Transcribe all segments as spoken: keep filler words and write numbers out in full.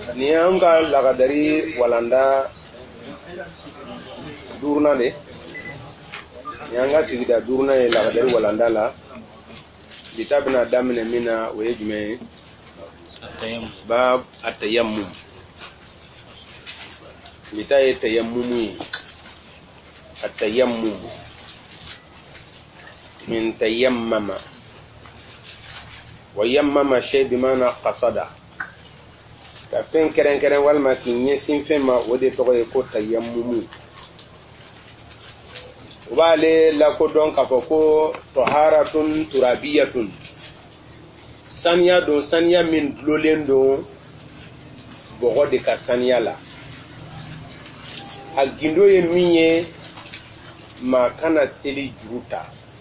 ni an ka lagadari walanda durna de ni an ka sigida durna ye lagadari walanda la bitabna damina mina waye jume bab at-tayammum bitaye tayammumi at-tayammum min tayammama wa yammama shay bimana qasada ka fen keren keren walma ki nyesin fema wode to ko tayammum wale la ko don ka ko taharatun turabiyatun sanya do sanya min lolendo bogo de ka sanya la agindo ye minye ma kana seli juruta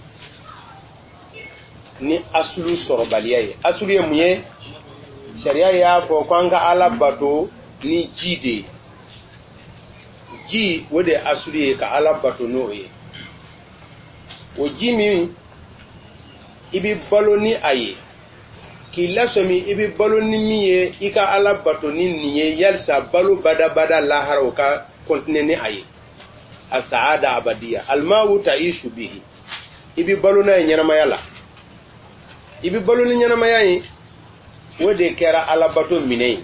ni asulu sorobaliya ye asulu ye munye sharia ya fo kwanga ala bato ni jide ji wode asulu ye ka ala bato no ye o jimi ibi baloni aye ki lasomi ibi baloni miye ika ala bato ni niye yalsa balo bada bada laharo ka kontinene aye asaada abadiya almawu taishu bihi ibi balona nyanama yala ibi baloni nyanama yayi wode kera ala bato minei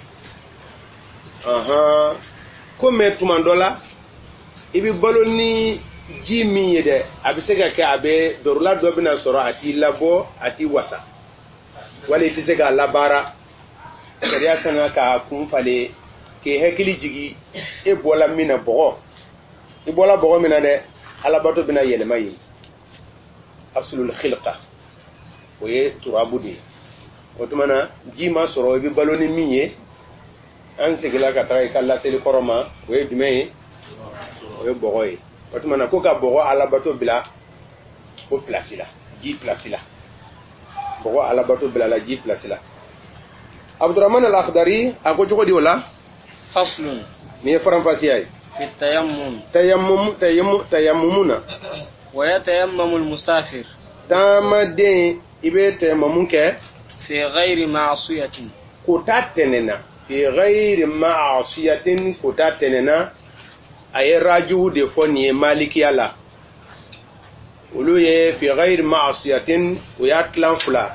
aha ko me tumandola ibi baloni jimi yede abisega ka abe dorula dobina soro ati labo ati wasa wale tisega labara sharia sana ka kumfale ke hekili jigi e bola mina bogo e bola bogo mina ne ala bato bina yele mayi aslul khilqa waye turabudi otumana jima soro bi baloni miye an segila ka tay kala sel koroma waye dumay waye bogo yi otumana ko ka bogo ala bato bila o place la ji place la bogo ala bato bila la ji place la Abdurrahman al-Akhdari ako joko di wala faslun ni faram fasiyay fi tayammum tayammum tayammum tayammumuna wa yatayammamu al-musafir tamade ibe tayammumun ke fi ghairi ma'siyatin kutatenena fi ghairi ma'siyatin kutatenena ay raju de foni maliki ala uluye fi ghairi ma'siyatin wa yatlan fula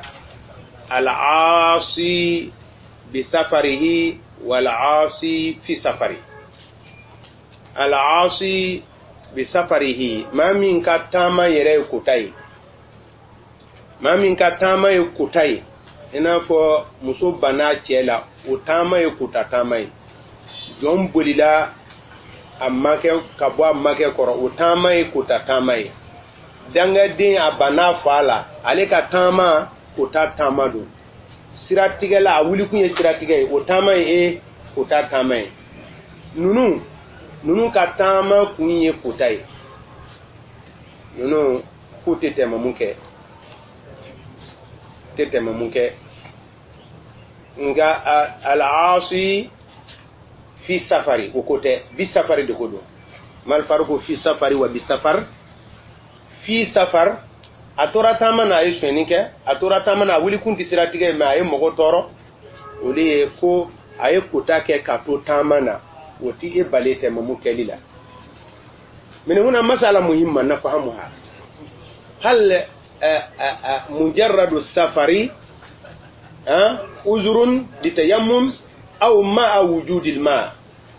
al-aasi bi safarihi والعاصي في سفره العاصي بسفره ما من كتاما يرى كوتاي ما من كتاما يكوتاي ina fo muso bana chela utama yukuta tamai jombulila amma ke kabo amma ke koro utama yukuta tamai danga din abana fala aleka tama kuta tamadu siratigala awuli kunye siratigay otama e kota tamay nunu nunu ka tama kunye kotai nunu kutete mamuke tete mamuke nga al-aasi fi safari okote bi safari de kodo mal farqu fi safari wa bi safar fi safar atora tamana ayishenike atora tamana wuli kunti siratige ma ay mogo toro oli ko ay kutake kato tamana woti e balete mamu kelila min huna masala muhimma nafahamuha hal mujarradu safari uzrun litayammum aw ma wujudi alma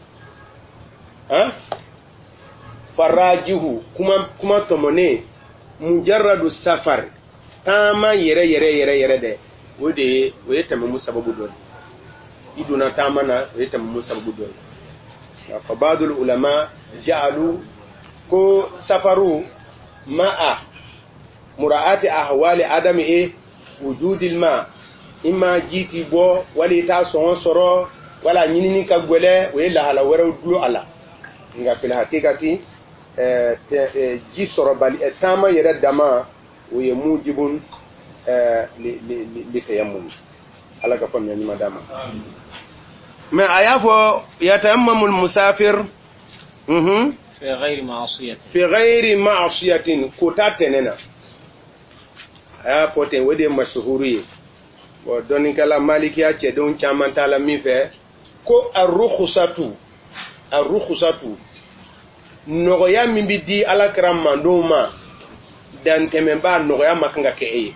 ha farajihu kuma kuma tomone mujarradu safar tama yere yere yere yere de wode wode tamamu sababu don iduna tamana wode tamamu sababu don fa badul ulama ja'alu ko safaru ma'a mura'ati ahwali adami e wujudil ma imma jiti bo wali ta son soro wala nyinini ka gwele we la hala wara dulu ala nga fil hakikati eh ji soro bali etama yere dama o ye mujibun eh li li tayammum ala ka fam yani madama ma ayafo yatayammamul musafir mhm fi ghairi ma'siyatin fi ghairi ma'siyatin kutatenena aya pote wede mashhuri bo doni kala maliki ya ce don chamanta la mi fe ko ar-rukhsatu ar-rukhsatu nogoya min bi di alakram mandoma dan tememba nogoya makanga ke e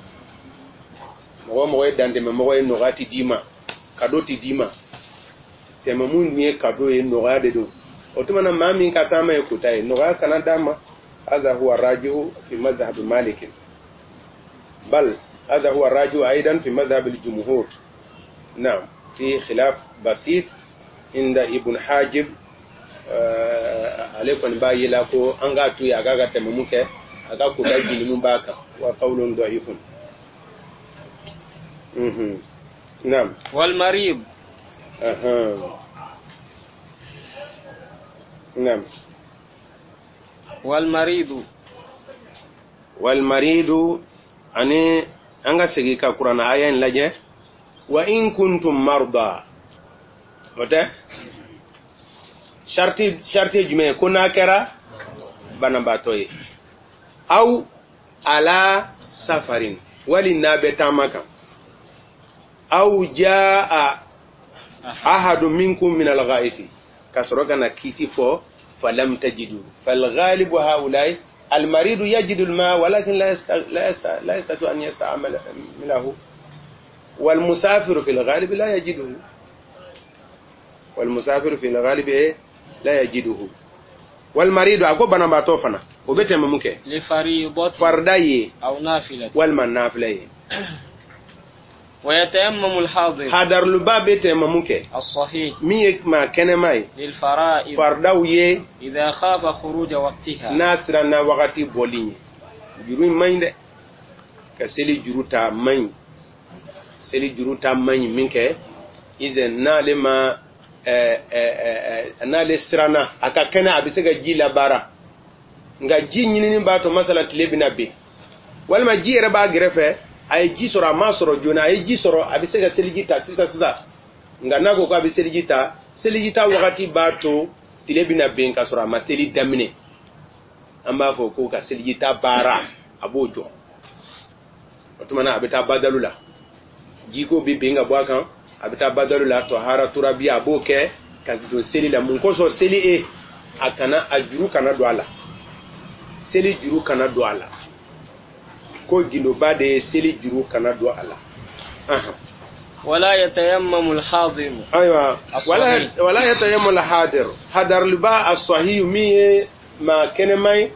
mo mo dan tememba mo nogati dima kado ti dima temamun ni kado e nogoya de do otumana mami katama e kutai nogoya kana dama هذا هو الراجح في مذهب مالك بل هذا هو الراجح أيضا في مذهب الجمهور نعم في خلاف بسيط عند ابن حاجب عليكم باي لاكو أنغا توي أغاغا تممك أغا كوكاي جنم باكا وقول ضعيف نعم والمريض أها نعم والمريض والمريض أني أنغا سيكا قرآن آية لجه وإن كنتم مرضى وده شرطي شرطي جمع كنا كرا بنباتوي أو على سفر ولنابتا مكان أو جاء أحد منكم من الغائط كسرقنا كيتي فو فلم تجدوا فالغالب هؤلاء المريض يجد الماء ولكن لا يست... لا يست... لا يستطيع أن يستعمل منه والمسافر في الغالب لا يجده والمسافر في الغالب إيه لا يجده والمريض أكو بنا باتوفنا وبيتم ممكن لفريضة فرداي أو نافلة والمن نافلة ويتيمم الحاضر حضر لبا بيتم ممكن الصحيح ميك ما كان ماي للفرائض فرداوي إذا خاف خروج وقتها ناسرنا وقتي بولين جروي ماين كسلي جروتا ماين سلي جروتا ماين منك إذا نالما نالي سرنا أكا كنا أبسك جيلا بارا nga ji nyini bato masala tilebina be walma ji yere ba grefe ay ji soro ma soro jona ay ji soro abise ga seligita sisa sisa nga nago ko abise seligita seligita wakati bato tilebina be nka soro ma seli damine amba fo ko ka seligita bara abojo otumana abita badalula ji ko be be nga bwakan abita badalula to hara turabi aboke ka do seli la mun ko so seli e akana ajuru kana do ala seli juru kana do ala ko gindo bade seli juru kana do ala aha wala yatayammamu al-hadir aywa wala wala yatayammamu al-hadir hadar liba as-sahih mi ma kenemai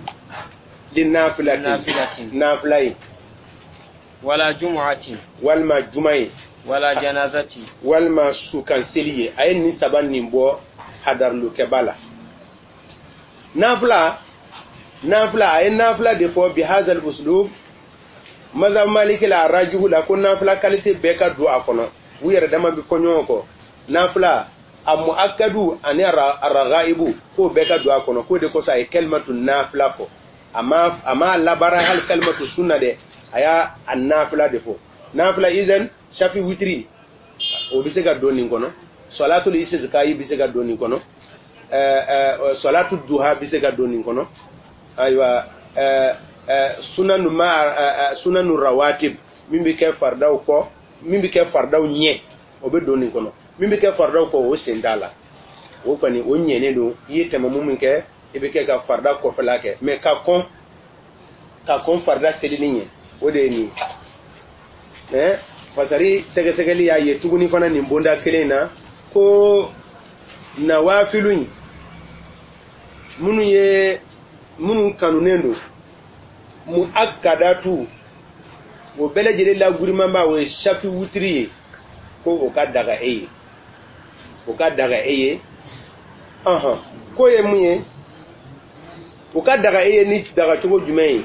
linafilatin nafilai wala jumu'atin wal ma jumai wala janazati wal ma sukan seliye ayin ni saban nimbo hadar lu kebala nafila nafila ay nafila de fo bi hadha al uslub madha maliki la rajihu la kun nafila qualité be ka do akono wu yere dama bi konyo ko nafila am muakkadu ani ar-ghaibu ko be ka do akono ko de ko say kalmatu nafila ko ama ama la bara hal kalmatu sunna de aya an nafila de fo nafila izen shafi witri o bi se ga do ni kono salatul istisqa yi bi se ga do ni kono eh eh salatul duha bi se ga do ni kono aywa eh eh sunanu ma sunanu rawatib mimbi ke fardaw ko mimbi ke fardaw nye obe doni kono mimbi ke fardaw ko o sendala o pani o nyene do yete mamumin ke ibe ke ka farda ko falake me ka kon ka kon farda selinye o de ni eh fasari sege segeli ya yetuguni fana ni mbonda kelena ko nawafilun munu ye munu kanunendo mu akadatu wo bele jele la gurimamba we shafi wutri ko o ka daga eye o ka daga eye aha ko ye muye o ka daga eye ni daga tugo jumai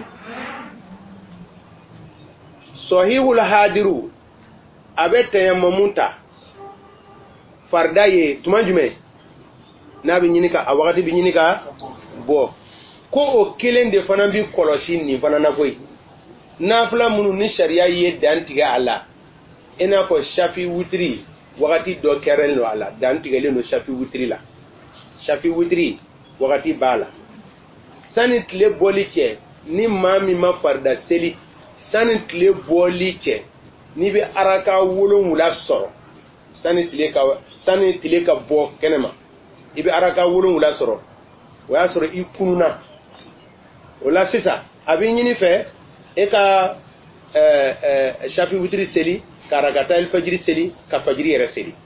sahihul hadiru abete yamamunta fardaye tuma jumai na bi nyinika a wakati bi nyinika bo ko o kelen de fana bi kolosi ni fana na koy nafla munu ni sharia ye dantiga ala ina fo shafi witri wakati do keren lo ala dantiga le no shafi witri la shafi witri wakati bala sanit le boliche ni mami ma farda seli sanit le boliche ni bi araka wolon wula soro sani tile ka sani tile ka bɔ kɛnɛma i bɛ araka wolonwula sɔrɔ o y'a sɔrɔ i kununa o la sisan a bɛ ɲini fɛ e ka ɛɛ ɛɛ shafi witiri seli ka rakata alfajiri seli ka fajiri yɛrɛ seli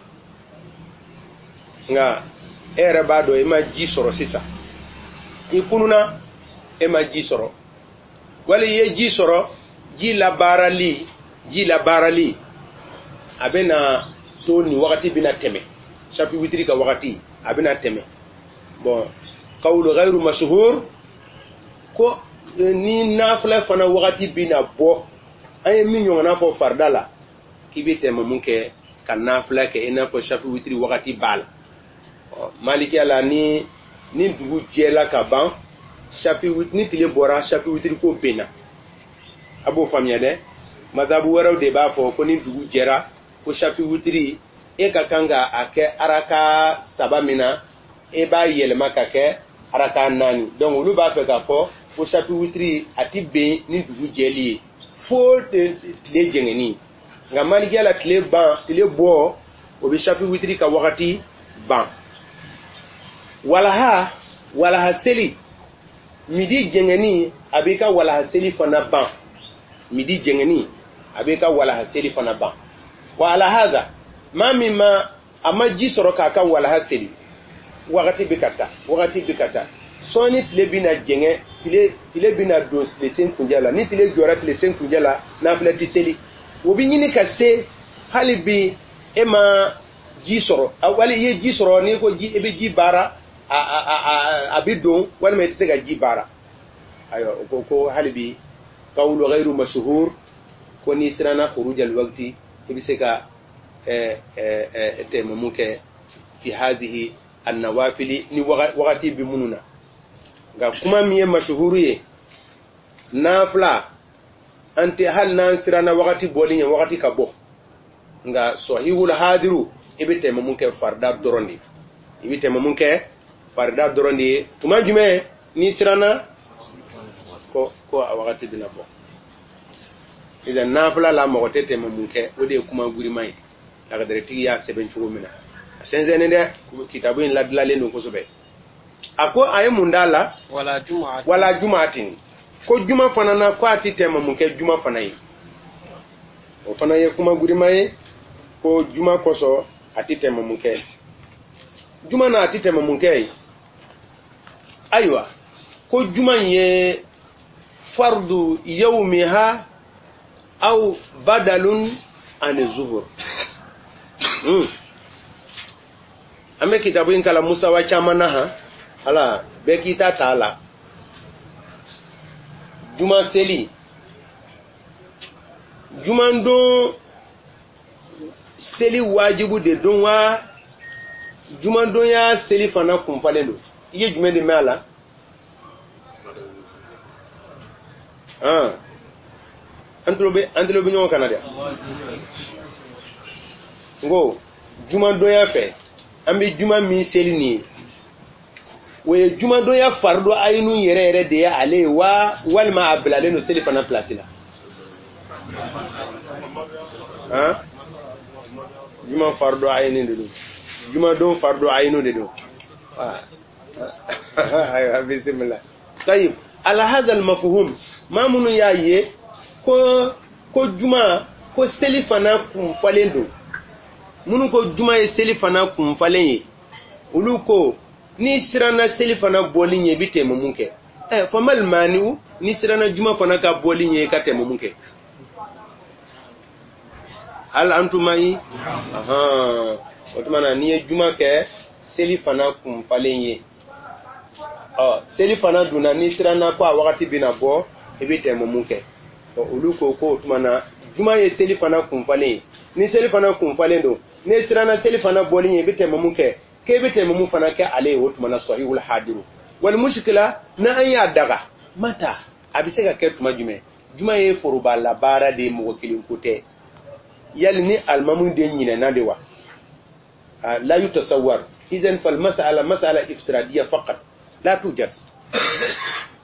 nka e yɛrɛ b'a dɔn e ma ji sɔrɔ sisan i kununa e ma ji sɔrɔ wali i ye ji sɔrɔ ji labaarali ji labaarali a bɛ na to ni wagati bɛna tɛmɛ shafi witiri ka wagati a bɛna tɛmɛ bon qawlu ghayru mashhur ko ni nafila fana wagati bɛna bɔ an ye min ɲɔgɔnna fɔ farida la k'i bɛ tɛmɛ mun kɛ ka nafila kɛ i n'a fɔ shafi witiri wagati b'a la malikiya la ni ni dugu jɛla ka ban shafi ni tile bɔra shafi witiri ko bɛnna a b'o faamuya dɛ mazhabu wɛrɛw de b'a fɔ ko ni dugu jɛra ko shafi witiri e ka kan ka a kɛ araka saba min na e b'a yɛlɛma ka kɛ araka naani donc olu b'a fɛ k'a fɔ ko shafi witiri a ti bɛn ni dugu jɛli ye fo tile jɛngɛni nka malikiya la tile ban tile bɔ o bɛ shafi witiri ka wagati ban walaha walaha seli midi jɛngɛni a b'i ka walaha seli fana ban midi jɛngɛni a b'i ka walaha seli fana ban wa ala haza maa min ma a ma ji sɔrɔ k'a ka walaha seli wagati bɛ ka taa wagati bɛ ka taa sɔɔni tile bɛna jɛngɛ tile tile bɛna don tile sen kunjɛ la ni tile jɔra tile sen kunjɛ la nafila tɛ seli o bɛ ɲini ka se hali bi e ma ji sɔrɔ wali i ye ji sɔrɔ n'i ko ji i bɛ ji baara a a a a bɛ don walima i tɛ se ka ji baara ayiwa o ko ko hali bi qawlu ghayru mashhur ko n'i siranna khuruj al-waqti i bɛ se ka ɛɛ ɛɛ tɛmɛmu kɛ fi hazihi an-nawafili ni wagati bɛ minnu na nka kuma min ye mashhuru ye nafila an tɛ hali n'an siranna wagati bɔli ye wagati ka bɔ nka sahihul hadiru i bɛ tɛmɛmu kɛ farida dɔrɔn de i bɛ tɛmɛmu kɛ farida dɔrɔn de ye tuma jumɛn n'i siranna ko ko a wagati bɛna bɔ idan nafila la mɔgɔ tɛ tɛmɛmu kɛ o de ye kuma gurima ye lakadaretigi y'a sɛbɛn cogo min na a sɛnsɛnnen dɛ kitabu in ladilalen don kosɛbɛ a ko a ye mun d'a la wala juma wala jumaatin ko juma fana na ko a tɛ tɛmɛmu kɛ juma fana ye o fana ye kuma gurima ye ko juma kɔsɔn a tɛ tɛmɛmu kɛ juma na a tɛ tɛmɛmu kɛ ye ayiwa ko juma in ye fardu yawmiha aw badalun ani zuhur hmm. an bɛ kitabu in kala musawa caman na han ala bɛɛ k'i ta ta la juma seli juma don seli wajibu de don wa juma don ya seli fana kunfalen don i ye jumɛn de mɛn a la han an tulo bɛ an tulo bɛ ɲɔgɔn kan na dɛ ngo juma donya fɛ an bɛ juma min seli nin ye o ye juma donya fardo ayinu yɛrɛ yɛrɛ de ye ale ye wa walima a bilalen don seli fana place la han juma fardo ayinu de don juma don fardo ayinu de don ayiwa bismillah tayib ala hadha al mafhum ma munu ya ye ko ko juma ko seli fana kunfalen don minnu ko juma ye seli fana kunfalen ye olu ko ni siranna seli fana bɔli ye i bɛ tɛmɛ mun kɛ ɛ famal maniu ni siranna juma fana ka bɔli ye i ka tɛmɛ mun kɛ hal antuma yi ahan o tuma na n'i ye juma kɛ seli fana kunfalen ye ɔ seli fana dunna ni siranna ko a wagati bɛna bɔ i bɛ tɛmɛ mun kɛ olu ko ko o tuma na juma ye seli fana kunfalen ye ni seli fana kunfalen don ne siranna seli fana bɔli ye i bɛ tɛmɛ mun kɛ k'e bɛ tɛmɛ mun fana kɛ ale ye o tuma na sahihul hadiru wal mushkila na an y'a daga mata a bɛ se ka kɛ tuma jumɛn juma ye foroba labaara de ye mɔgɔ kelen ko tɛ yali ni alimamu de ɲinɛna de wa la yutasawwar idan fal mas'ala mas'ala iftiradiyya faqat la tujad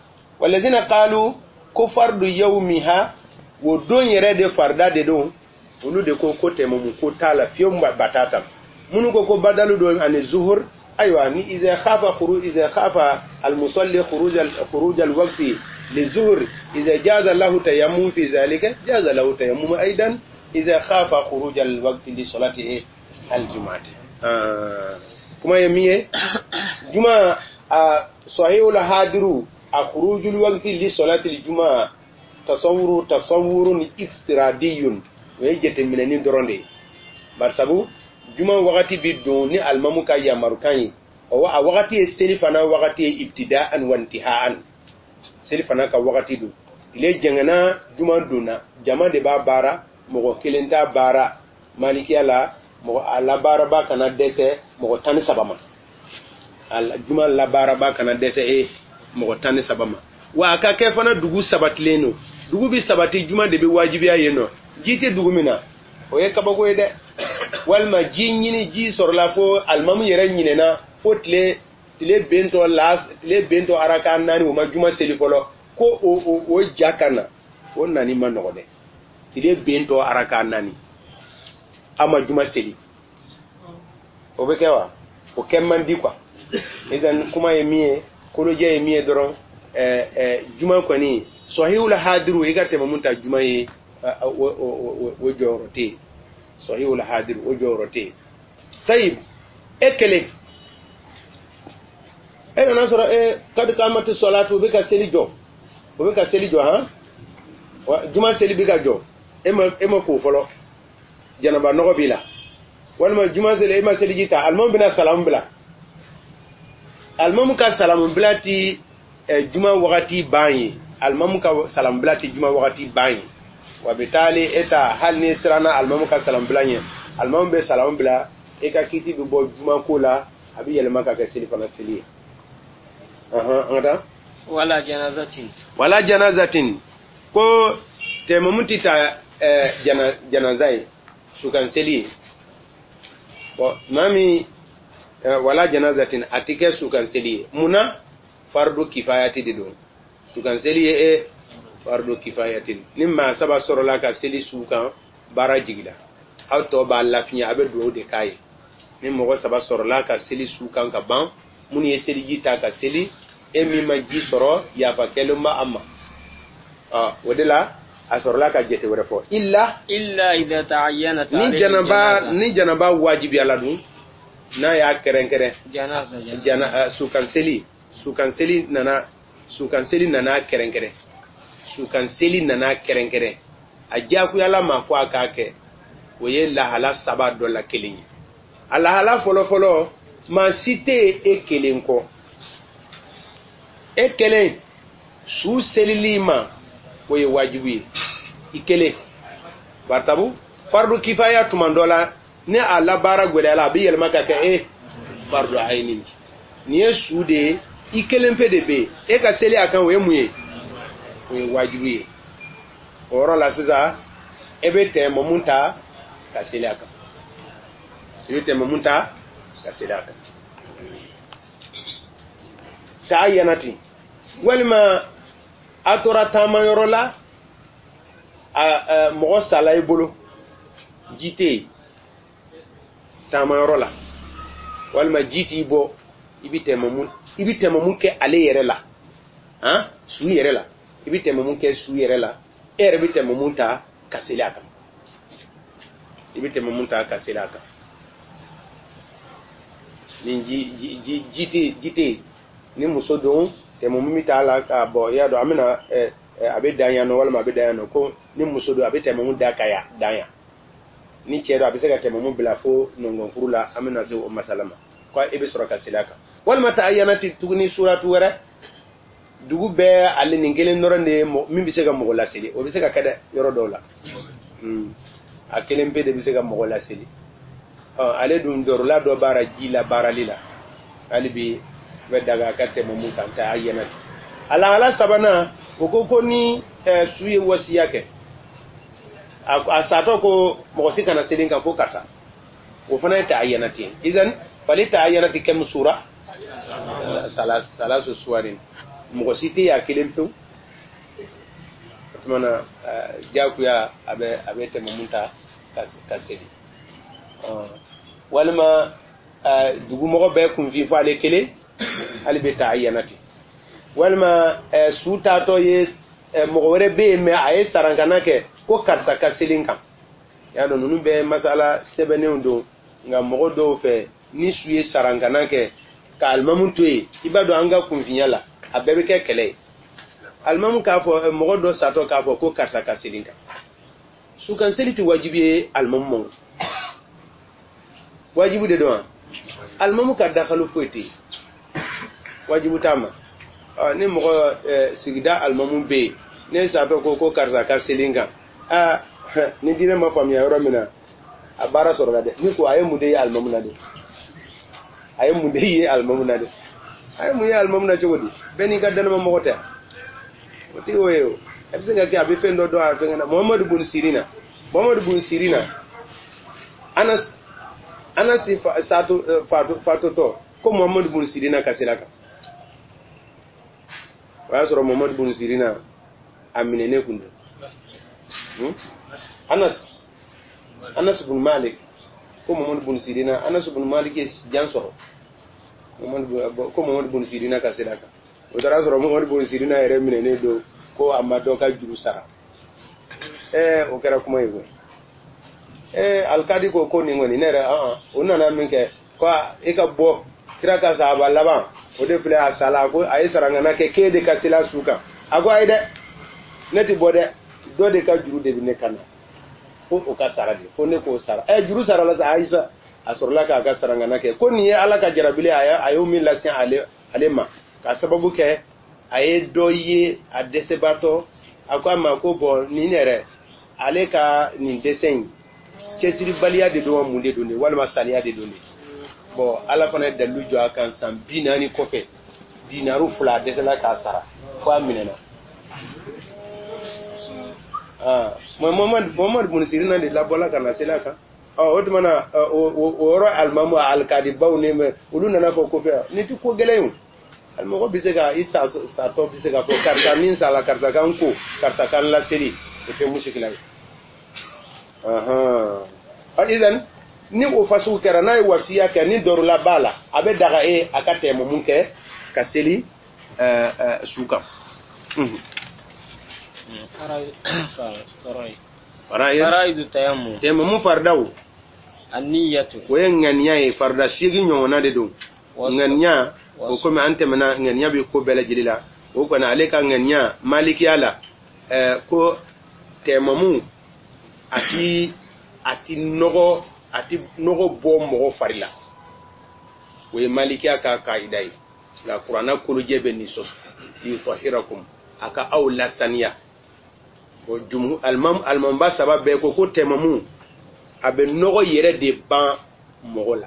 walladhina qalu ko fardu yawmiha wo don yɛrɛ de farda de don ulu de ko ko taimamu ko tala fiyo batata munu ko ko badalu do an zuhur aywa ni iza khafa khuruj iza khafa al musalli khuruj al khuruj al waqti li zuhur iza jaza lahu tayammum fi zalika jaza lahu tayammum aidan iza khafa khuruj al waqti li salati al jumu'ah kuma yamiye juma sahihul hadiru a khuruj al waqti li salati al jumu'ah tasawuru tasawurun iftiradiyun wejete minani doronde barsabu juma wakati bi don ni almamu ka ya marukan o wa wakati selifana wakati ibtida'an wa intihaan selifana ka wakati do ile jangana juma dona jama de ba bara mo kelenta bara maliki ala mo ala bara ba kana dese mo tan sabama al juma la bara ba kana dese e mo tan sabama wa ka ke fana dugu sabatleno dugu bi sabati juma de be wajibi ayeno jite dugu mina o ye kabako de walma ji nyini ji sorla fo almamu yere nyine na fo tle tle bento las tle bento araka nani o majuma seli folo ko o o o jakana o nani manogo de tle bento araka nani ama juma seli o be kewa o kemman di kwa idan kuma yemiye ko lo je yemiye doron eh eh juma ko ni sahihul hadiru igate mamunta juma yi wo jorote sahihul hadir wo jorote tayib ekele ena nasara e kad kamati salatu bika selijo bika selijo ha juma seli bika jo ema ema ko folo janaba no bila walma juma seli ema selijita almam bina salam bila almam ka salam bila ti juma wakati bayi almam ka salam bila ti juma wakati bayi wabitali eta hal ni sirana almamu ka salam blanye almamu be salam bla e ka kiti be bo juma ko la abi yelma ka ka sili fana sili aha ngada wala janazatin wala janazatin ko te mamuti ta eh, jana janazai sukan sili bo mami eh, wala janazatin atike sukan sili muna fardu kifayati dido sukan sili e fardu kifayatin nimma saba sorola ka seli sukan bara jigila aw to ba lafiya abe do de kai nimma ko saba sorola ka seli sukan ka ban mun ye seli jita ka seli e mi ma ji soro ya fa keluma amma ah wadela asorola ka jete wore fo illa illa idha ta'ayyanat ni janaba ni janaba wajibi ala dun na ya kerenkere janaza jana sukan seli sukan seli nana sukan seli nana kerenkere sukan seli nana kerenkere ajaku yala ma fo akake woye la hala saba do la kelin ala hala folo folo ma cité e kelenko e kelen su selilima woye wajibi ikele bartabu fardu kifaya tumandola ne ala bara gwele ala bi yelma kake e fardu aini ni esu de ikelen pdb e ka seli akan we muye we wajibi oro la siza ebe te momunta kaseli aka ebe te momunta kaseli aka tayanati walma atora tamayorola a mo sala ibolo jite tamayorola walma jiti ibo ibite momun ibite momun ke ale yerela ha su yerela ibite momun ke su yerela ere bite momunta kaselaka ibite momunta kaselaka ni ji jite jite ni musodon te momumita ala ka bo ya do amina eh, eh, abedanya no wala abedanya no ko ni musodo abete momunda kaya danya ni chero abiseka te momu bila fo nongon furula amina zo masalama kwa ibe sura kaselaka wal mata ayanati tugni suratu wara dugu be alle ningelen norande min biseka mo la seli o biseka kada yoro dola hmm akelen be de biseka mo la seli ah ale dum dorla do bara jila bara lila alibi wedaga kate momu kanta ayanati ala ala sabana okoko ni eh, suye wasi yake asato ko mo sika na selin kan ko kasa o fana ta ayanati idan falita ayanati kam sura salas salasu suwarin mo site ya kelempu mana jaku ya abe abe te momunta ka seli walma dugu mogo be kun fi fa le kele ali be ta'ayyanati walma suta to ye mogo were be me ay sarangana ke ko karsa ka selin kam ya do nunu be masala sebene ndo nga mogo do fe ni suye sarangana ke ka almamun toyi ibado anga kun fi yala abebe ke kele almamu ka fo mogo do sato ka fo ko karsa ka selin kam su kan seliti wajibi almamu mo wajibu de do almamu ka dakhalu foti wajibu tama ah ni mogo sigida almamu be ne sato ko ko karza ka selinga ah ni dire ma famiya yoro mina abara sorga de ni ko ayi mude almamu na de ayi mude almamu na de ayi mu ya almamu na jogodi beni ga dana ma mogo ta oti oyo ebsinga ke abi fendo do a fenga Muhammad ibn Sirina Muhammad ibn Sirina Anas Anas sato fato fato to ko Muhammad ibn Sirina kasilaka wa soro Muhammad ibn Sirina amine ne kunde hmm? Anas Anas ibn Malik ko Muhammad ibn Sirina Anas ibn Malik es jansoro Muhammad ko Muhammad ibn Sirina kasilaka o dara soro Muhammad ibn Sirina ere mine ne do ko amma do ka juru sara eh o kera kuma yigo eh alkadi ko ko ni ngoni nere ah ona na minke ko e ka bo kira ka sahaba laban o de fle asala ko ay saranga na ke kede ka sila suka ago ay de neti bode do de ka juru de ne kana ko o ka sara de ko ne ko sara eh juru sara la sa aisha asorla ka ka saranga na ke ko ni ala ka jarabile aya ayo min la sin ale alema ka sababu ke ay doye a desebato akwa ma ko bo ni nere ale ka ni desen cesiri baliya de do munde do ne wala masaliya de do ne bon ala fana dalu jo akan san binani kofe dinaru fula desela ka sara ko aminena ah Muhammad Muhammad ibn Sirina de la bola kana selaka ah otmana o ro almamu alkadi bawne me uluna na ko kofe ni ti ko geleyu almago bisega isa sa to bisega ko karta min sala karta kan ko karta kan la seri te mushkila aha idan ni o fasu kera nay wasiya ke ni doru la bala abe daga e akate mo munke kaseli euh euh suka mhm farai farai farai farai du tayammum tayammum fardaw an-niyatu wayan nganya e farda shigi nyona de do nganya ko kuma ante mana nganya bi ko bela jilila o ko na aleka nganya maliki ala euh ko tayammum ati ati nogo ati nogo bo mo farila we maliki aka kaidai la qur'ana ko jebe ni sos yutahhirakum aka aw lasaniya o jumu almam almam ba sababe ko ko temamu abe nogo yere de ban mogola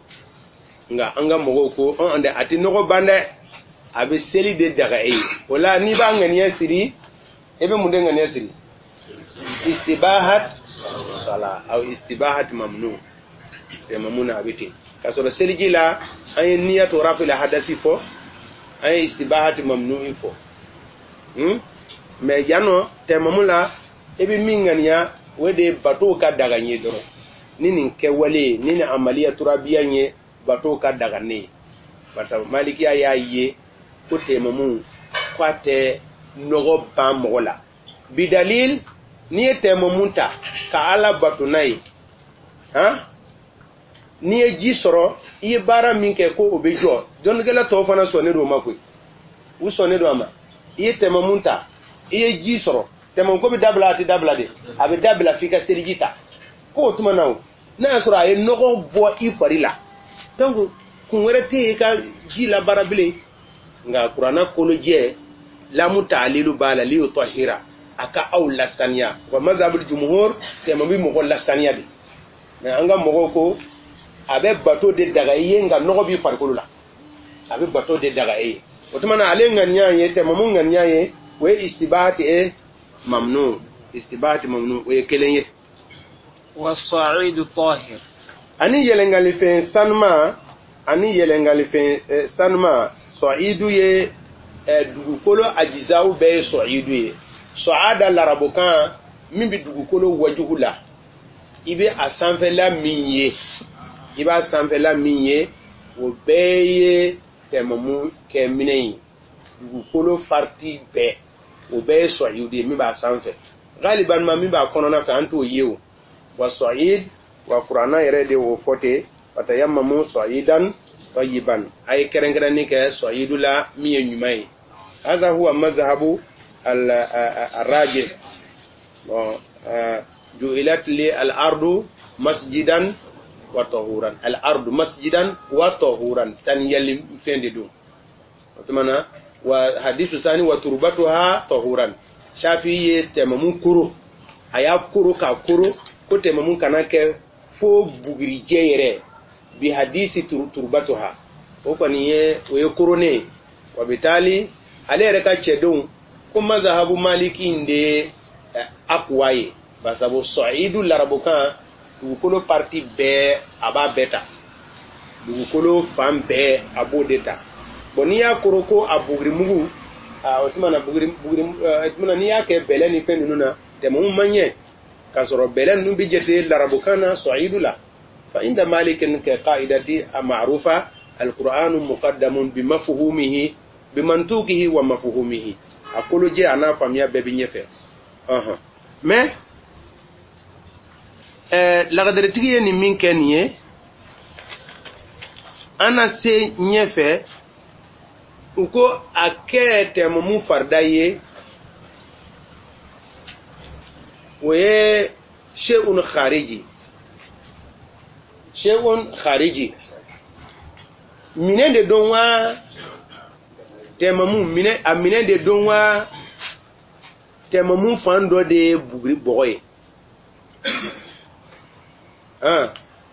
nga anga mogo ko on ande ati nogo bande abe seli de daga e wala ni ba ngani siri ebe munde ngani siri istibahat sala au istibahat mamnu temamuna abiti kasoro seligila ay niyatu rafil hadasi fo ay istibahat mamnu info hmm me yano temamula ebi mingania wede bato ka daga nyi doro nini ke wale nini amaliya turabiya nye bato ka daga ne bata maliki ya ye ko temamu kwate nogo ba mogola bidalil ni temamunta ka ala batunai ha ni ji soro i bara minke ko obejo don gela to fana so ne do makoi u so ne do ama i temamunta i ji soro temam ko bi dabla ati dabla de abi dabla fika serijita ko tuma naw na soro ay nogo bo i farila tangu kun werete ka ji la barabile nga qur'ana ko lo je la mutalilu bala li utahira aka aw lasaniya wa mazhabul jumhur temam bi mo lasaniya de mais anga mo ko abe bato de daga yenga nogo bi farkulu la abe bato de daga e otumana ale nganya ye temam nganya ye we istibati e mamnu istibati mamnu we kelenye was-sa'idu tahir ani yelengali fe sanma ani yelengali fe eh, sanma sa'idu ye eh, dugukolo ajizau be sa'idu ye sa'ada larabukan min bi dugukolo wajuhula ibe a sanfɛla min ye i b'a sanfɛla min ye o bɛɛ ye tɛmɛmu kɛ minɛ ye dugukolo farti bɛɛ o bɛɛ ye sɔyid ye min b'a sanfɛ galiban ma min b'a kɔnɔna fɛ an t'o ye o wa sɔyid wa kuranna yɛrɛ de o fɔ ten fatayammamu sɔyidan tayyiban a ye kɛrɛnkɛrɛnni kɛ sɔyidu la min ye ɲuman ye hadha huwa mazhabu al-rajih ju'ilat li al-ardu masjidan wa tahuran al-ardu masjidan wa tahuran saniyal fendi do otomana wa hadithu sani wa turbatuha tahuran shafi'i temamun kuro aya kuro ka kuro ko temamun kana ke fo bugiri jeyere bi hadisi turbatuha o koni ye o ye kuro ne wa bitali ale reka chedon ko mazhabu maliki inde akwaye basabu sa'idu larabukan dugukolo parti bɛɛ a b'a bɛɛ ta dugukolo fan bɛɛ a b'o de ta bon n'i y'a koro ko a bugurimugu o tuma na buguri buguri o tuma na n'i y'a kɛ bɛlɛ ni fɛn ninnu na tɛmɛmu man ɲɛ k'a sɔrɔ bɛlɛ ninnu bɛ jate larabukan na sa'idu la fa inda malikin ka qa'idati ma'rufa al-qur'anu muqaddamun bi mafhumihi bi mantuqihi wa mafhumihi a kolo je ana faamuya bɛɛ bi ɲɛfɛ ɔhɔn mais eh lagaderetigi ye ni min kɛ nin ye ana se ɲɛfɛ u ko a kɛ tɛmɛmu farida ye o ye shay'un khariji shay'un khariji minɛn de don wa tɛmɛmu minɛn a minɛn de don wa tɛmɛmu fan dɔ de ye buguri bɔgɔ ye ah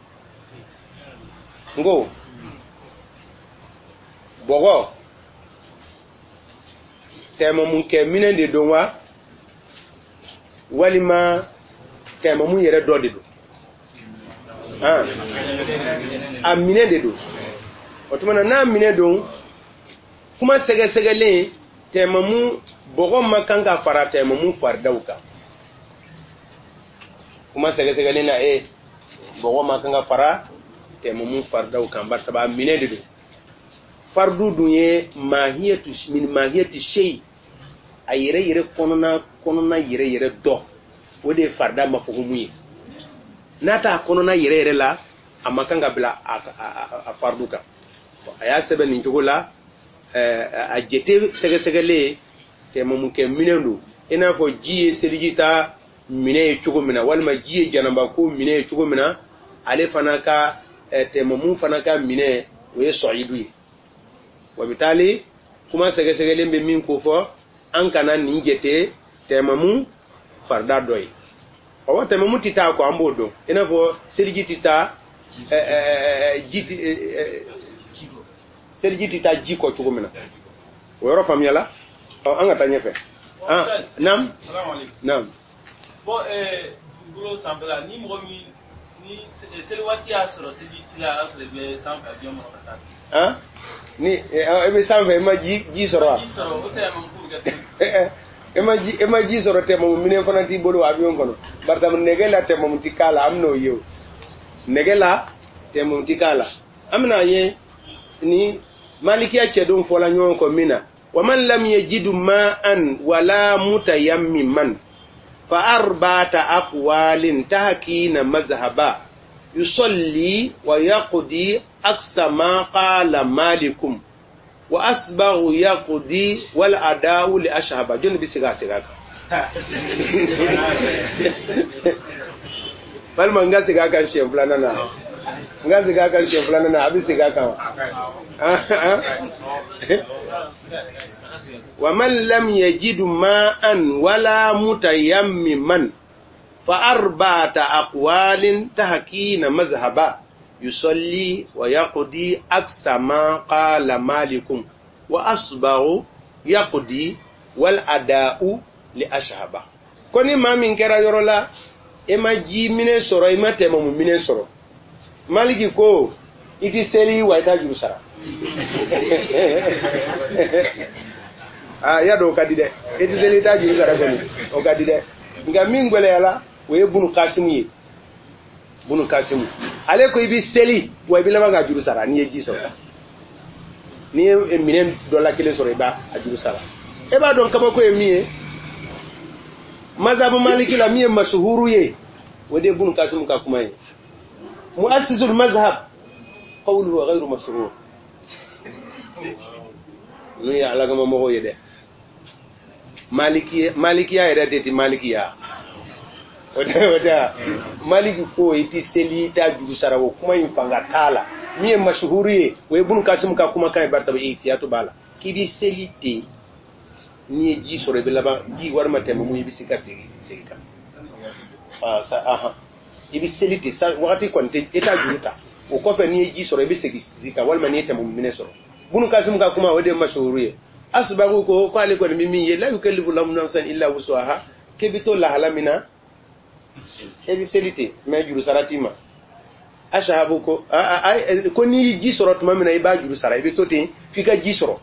ngo bɔgɔ tɛmɛmu kɛ minɛn de don wa walima tɛmɛmu yɛrɛ dɔ de don ah a minɛn de don o tuma na n'a minɛn don kuma sɛgɛsɛgɛlen tɛmɛmu bɔgɔ ma kan ka fara tɛmɛmu faridaw kan kuma sɛgɛsɛgɛlen na e bɔgɔ ma kan ka fara tɛmɛmu faridaw kan barisa a minɛn de don fardu dun ye mahiyatu min mahiyati shay a yɛrɛ yɛrɛ kɔnɔna kɔnɔna yɛrɛ yɛrɛ dɔ o de ye farida mafhumu ye n'a t'a kɔnɔna yɛrɛ yɛrɛ la a ma kan ka bila a, a, a fardu kan a y'a sɛbɛn nin cogo la a jete sɛgɛsɛgɛlen tɛmɛmu kɛ minɛn don i n'a fɔ ji ye seliji ta minɛn ye cogo min na walima ji ye janaba ko minɛn ye cogo min na ale fana ka tɛmɛmu fana ka minɛn o ye sɔyidu ye wa bitali kuma sɛgɛsɛgɛlen bɛ min ko fɔ an kana nin jete tɛmɛmu farida dɔ ye ɔwɔ tɛmɛmu tɛ taa kɔ an b'o dɔn i n'a fɔ seliji tɛ taa ji seliji tɛ taa ji kɔ cogo min na o yɔrɔ faamuyala ɔ an ka taa ɲɛfɛ ah naam naam bon eh dugukolo sanfɛla ni mɔgɔ min ni seli waati y'a sɔrɔ seliji t'i la a y'a sɔrɔ i bɛ sanfɛ avion kɔnɔ ka taa ah ni e bɛ sanfɛ i ma ji ji sɔrɔ wa ji sɔrɔ o tɛmɛmu k'u kɛ ten e ma ji e ma ji sɔrɔ tɛmɛmu minɛn fana t'i bolo avion kɔnɔ barisa nɛgɛ la tɛmɛmu ti k'a la an bɛn'o ye o nɛgɛ la tɛmɛmu ti k'a la an bɛna ye ni malikiya cɛdenw fɔla ɲɔgɔn kɔ min na wa man lam yajidu ma'an wala mutayammiman fa arba'ata aqwalin tahkina mazhaba yusalli wa yaqdi aqsa ma qala malikum wa asbaghu yaqdi wal ada'u li ashhaba jun bi siga siga bal man ga siga kan shem fulana na nga siga kan shem fulana na abi siga kan wa man lam yajid ma'an wala mutayammiman fa arba'ata aqwalin tahkina mazhaba yusalli wa yaqdi aqsa ma qala malikum wa asbaru yaqdi wal ada'u li ashhaba koni ma min kera yorola e ma ji mine soro e ma tema mu mine soro maliki ko iti seli wa ita juru sara ah ya do kadide iti seli ita juru sara ko ni o kadide nga min gwele yala we bunu kasimu ye bunu kasimu ale ko ibi seli wa ibi laba ga juru sara ni eji so ni e minen do la kele so reba a juru sara e ba don kama ko e miye mazhabu maliki la miye mashhuru ye wode bunu kasimu ka kuma ye muassisul mazhab qawluhu ghayru mashhur ni ala gama mo yede maliki maliki ya yede ti maliki ya wata wata maliki ko iti seli ta juru sarawo kuma yin fanga kala miye mashhuri we bunu kasim ka kuma kai barta ba iti ya to bala kibi seli te ni ji sore be laba ji war mate mu yibi sika siri sika ah sa aha ibi seli te sa wakati konte eta juruta o ko fe ni ji sore be sika wal mani te mu mine soro bunu kasim ka kuma wade mashhuri asbagu ko ko ale ko mi mi ye la yukallifu lahu nafsan illa wusaha kebito la halamina ebi selite me juru saratima ashabu ko ay ko ni ji soro tuma mina iba juru sara ibi tote fika ji soro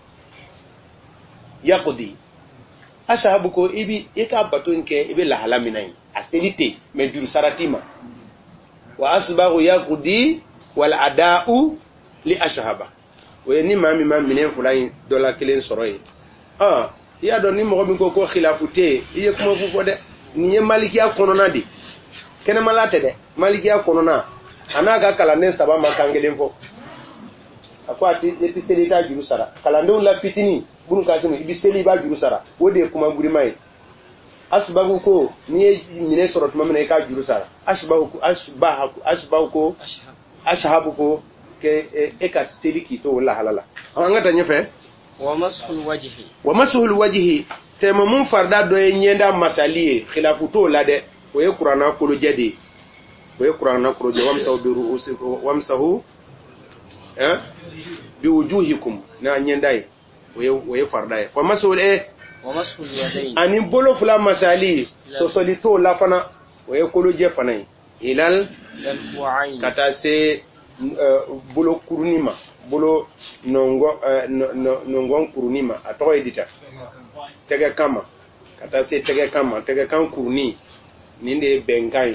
yaqdi ashabu ko ibi eka batun ke ibi la halamina a selite me juru saratima wa asbagu yaqdi wal ada'u li ashhaba we ni mami mam minen fulay dola kelen soro yi ah ya do ni mo ko ko khilafute iye kuma fu fode ni malikiya konona di kene malate de malikiya konona anaga kala nen saba makangelen fo akwati yeti selita juru sara kala ndo la fitini bunu kasimu ibi seli ba juru sara wode kuma buri mai asbagu ko ni mine soro tuma mena ka juru sara asbagu ko asbahu asbagu ko ashabu ko ke e ka seliki to la halala ngata nyefe wa mashul wajhi wa mashul wajhi tema mun farda do nyenda masaliye khilafu to la de we qur'ana ko lo jedi we qur'ana ko lo jawam saw bi ru'usikum wamsahu eh bi wujuhikum na nyendai we we farda wa mashul e wa mashul yadayn ani bolo fula masali so solito la fana we ko lo je fana ilal wa'ain kata se bolo kurunima bolo nongo nongon kurunima ato edita tege kama kata se tege kama tege kan kuruni ninde bengai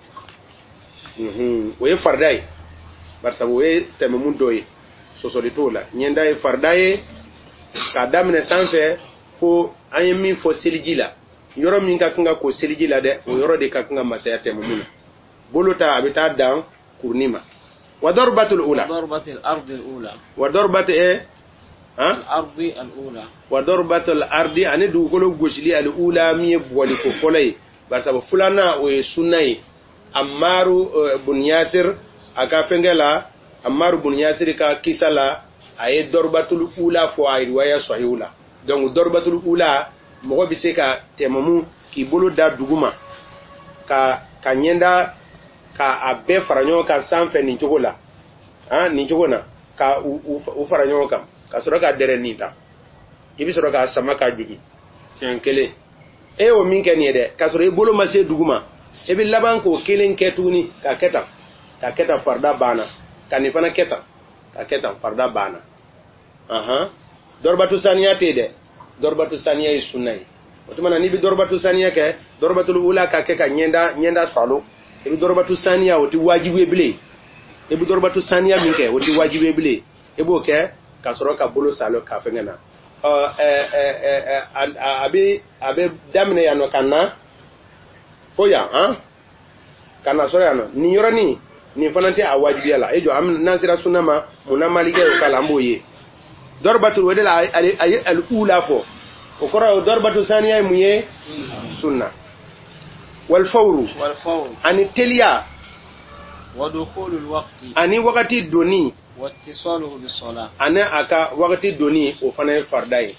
mhm we fardai barsa we teme mun doy so so ditola nyenda e fardai ka damne sanfe fo ayemi fo seljila yoro min ka kinga ko seljila de o yoro de ka kinga masaya teme mun bolo-ta abita dan kurnima وضربة الأولى وضربة الأرض الأولى وضربة إيه ها الأرض الأولى وضربة الأرض أنا دوغلو غوشلي الأولى مي بولي كوكولاي بس أبو فلانا وسناي أمارو بن ياسر أكا فنجلا أمارو بن ياسر كا كيسالا أي ضربة الأولى فو أي رواية صحيحة donc ضربة الأولى مغو بيسكا تمامو كي بولو دا دوغوما ka ka nyenda ka abe faranyo ka sanfe ni jogola ha ni jogona ka u faranyo ka ka soro ka dere nita ibi soro ka sama ka digi senkele e o min ken yede ka soro e bolo mase duguma e bi laban ko kelen ketuni ka keta ka keta farda bana ka ni fana keta ka keta farda bana aha dorbatu saniya tede dorbatu saniya is sunnai otumana ni bi dorbatu saniya ke dorbatul ula ka ke ka nyenda nyenda salo e bi dorbatu saniya woti wajibu e bile e bi dorbatu saniya minke woti wajibu e bile e bo ke ka soro ka bolo salo ka fengena uh eh eh abi abi damne yano kanna foya ha kana soro yano ni yorani ni fanante a wajibu yala e jo am nasira sunama munamalike o kala mboye dorbatul wadala al ula fo وقرأ ضربة ثانية مية سنة والفور والفور أن التليا ودخول الوقت أني وقت الدوني واتصاله بالصلاة أنا أكا وقت الدوني وفنا فرداي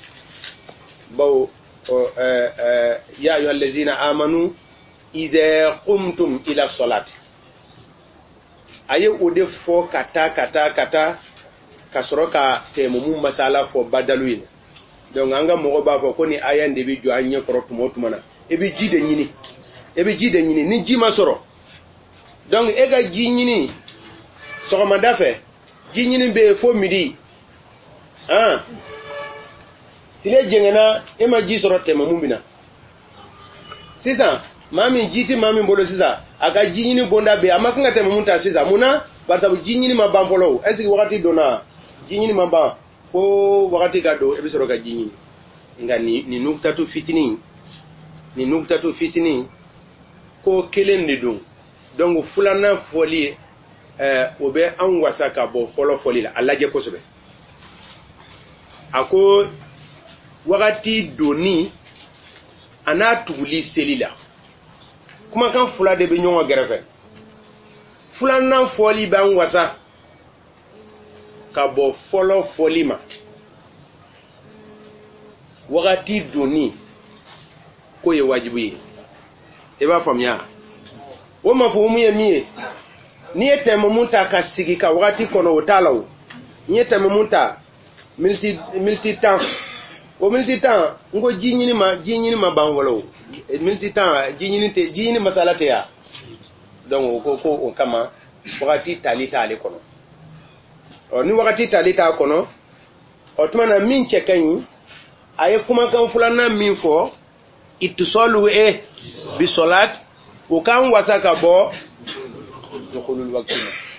بو يا أيها الذين آمنوا إذا قمتم إلى الصلاة أيه ودي فو كتا كتا كتا كسروكا تيممو مسالة فو بدلوين donc anga mogo ba fo ko ni ayan de bi jo anye ko rotumo tumana e bi jide nyini e bi jide nyini ni jima soro donc e ga ji nyini so ma dafe ji nyini be fo midi ah tile jengena e ma ji soro te mamumina sisa mami jiti mami mbolo sisa aka jinyini bonda be amma kanga temamun ta siza muna batabu jinyini ma ban folo esi wakati dona jinyini ma ban ko wakati gado e bisoro ka jinyini nga ni ni nuktatu fitini ni nuktatu fitini ko kelen de dun donc fulana foli eh obe an wasa ka bo folo foli la alaje ko sobe ako wakati doni ana tuguli selila kuma kan fula de be nyonga gerefe fulana foli ban wasa ka bo folo foli ma wakati doni ko ye wajibu ye e ba famya wo mafumu ye miye ni etemamunta ka sigi ka wakati kono wotalaw ni etemamunta multi multi temps o multi temps ngo jinyini ma jinyini ma banwolo multi temps jinyini te jinyini masalate ya donc ko ko o kama wakati tali tali kono o ni wakati tali ta kono o tmana min chekanyi aye kuma kan fulana min fo ittisalu e bi salat o kan wasaka bo dukhulul waqti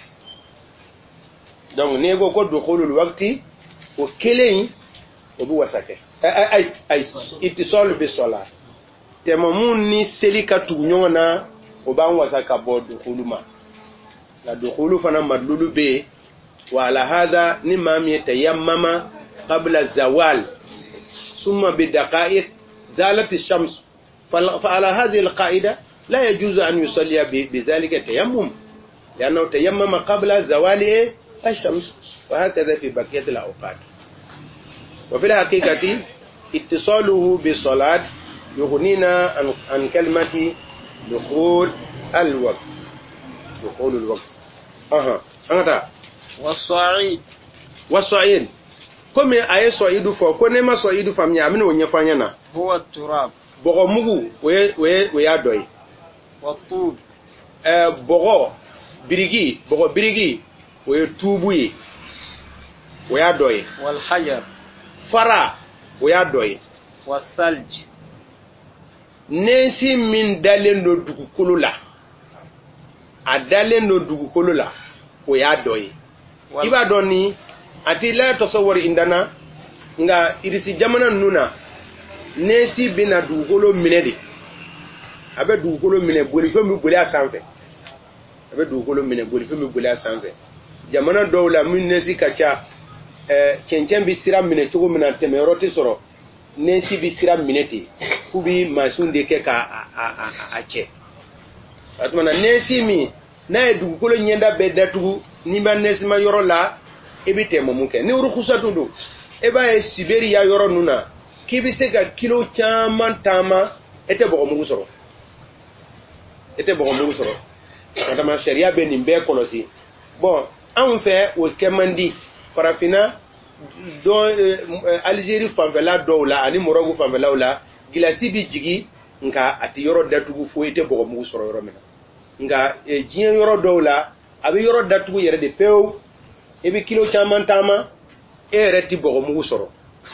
donc ne go ko dukhulul waqti o kelein o bu wasake ay ay ay ittisalu bi salat temamun ni selika tu nyona o ban wasaka bo dukhuluma la dukhulu fana madlulu be wa ala hada ni mami tayammama qabla zawal ثم بدقائق زالت الشمس فعلى هذه القاعدة لا يجوز أن يصلي بذلك التيمم لأنه تيمم قبل زوال الشمس وهكذا في بقية الأوقات وفي الحقيقة اتصاله بالصلاة يغنينا عن كلمة دخول الوقت دخول الوقت أها أنت والصعيد والصعيد kome aye so idu fo ko ne ma so idu fam nya amina onye fanya na huwa turab bogo mugu we we we adoy wa tub eh bogo birigi bogo birigi we tubuyi we adoy wal hajar fara we adoy wasalj nesi min dalendo dugu kulula adalendo dugu kulula we adoy iba doni ati la tasawwur indana nga irisi jamana nuna nesi bina dugolo minedi abe dugolo mine boli fami boli asanfe abe dugolo mine boli fami boli asanfe jamana dawla min nesi kacha eh chenchem bi sira mine chugo mina temeroti soro nesi bi sira mineti kubi masunde ke ka a a a che atmana nesi mi na dugolo nyenda bedatu nimba nesi ma yoro la ebite momuke ni rukhsatu do eba e siberia yoro nuna kibise ka kilo chama tama ete bogo mugu soro ete bogo mugu soro kata ma sharia be ni be konosi bon an fe o kemandi parafina do Algérie famvela dowla ani morogu famvela wala gilasi bi jigi nka ati yoro datugu fo ete bogo mugu soro yoro mena nga e jien yoro dowla abi yoro datugu yere de pew ebi kilo chaman tama e reti bogo mugu soro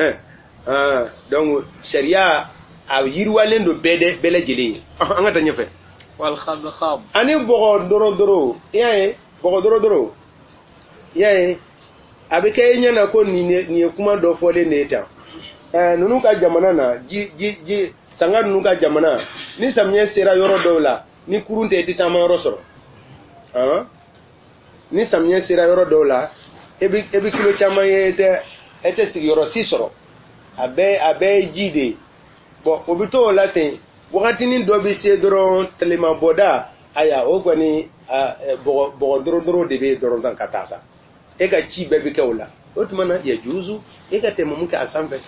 ah donc sharia a yirwalen do bede bele jeli anga tanya fe wal khadkhab ani bogo doro doro yae bogo doro doro yae abike nyana ko ni ni kuma do fole neta eh nunu ka jamana na ji ji ji sanga nunu ka jamana ni samye sera yoro dola ni kurunte etitama yoro soro ah ni samye sera yoro dola ebi ebi kilo chama yete ete sigoro sisoro abe abe jide bo obito latin wakati ni dobi se doron telema boda aya ogwani bo bo doro doro debe doron tan katasa ega chi bebe kewla otmana ya juzu ega temamuke asambe